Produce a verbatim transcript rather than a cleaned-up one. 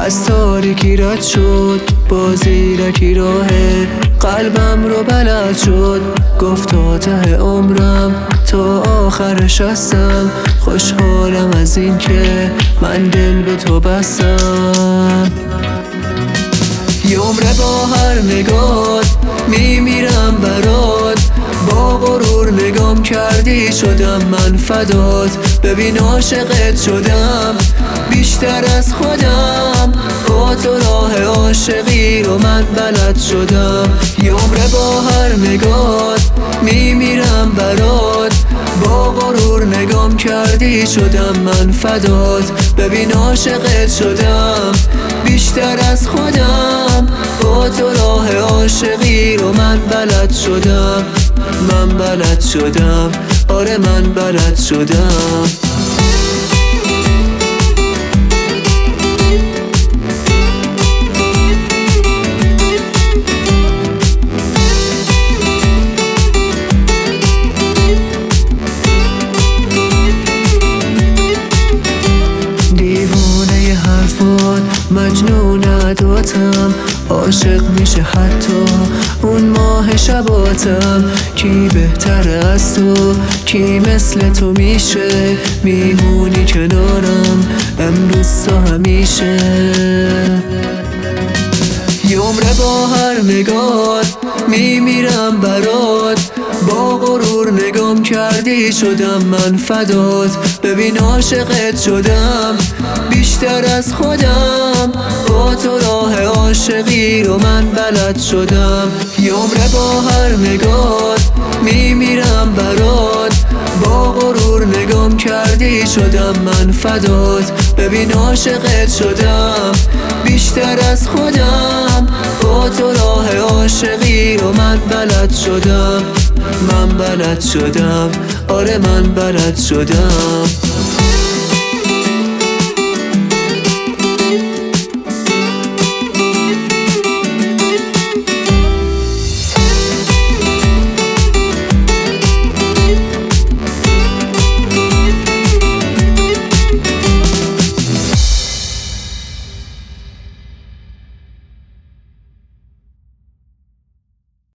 از تاریکی رد شد، با زیرکی راه قلبم رو بلد شد. گفت تا ته عمرم تا آخرش هستم، خوشحالم از این که من دل به تو بستم. یه عمره با هر نگات میمیرم برات، با غرور نگام کردی شدم من فدات. ببین عاشقت شدم بیشتر از خودم، با تو راه عاشقی رو من بلد شدم. یه عمره با هر نگات میمیرم برات، با غرور نگام کردی شدم من فدات. ببین عاشقت شدم بیشتر از خودم، با تو راه عاشقی رو من بلد شدم. من بلد شدم، آره من بلد شدم. مجنون عداتم، عاشق میشه حتی اون ماه شباتم. کی بهتر از تو، کی مثل تو میشه، میمونی کنارم امروز تا همیشه. یه عمره با هر نگات میمیرم برات، با غرور نگام کردی شدم من فدات. ببین عاشقت شدم بیشتر از خودم، با تو راه عاشقی رو من بلد شدم. یه عمره با هر نگات میمیرم برات، با غرور نگام کردی شدم من فدات. ببین عاشقت شدم بیشتر از خودم، با تو راه عاشقی رو من بلد شدم. من بلد شدم، آره من بلد شدم.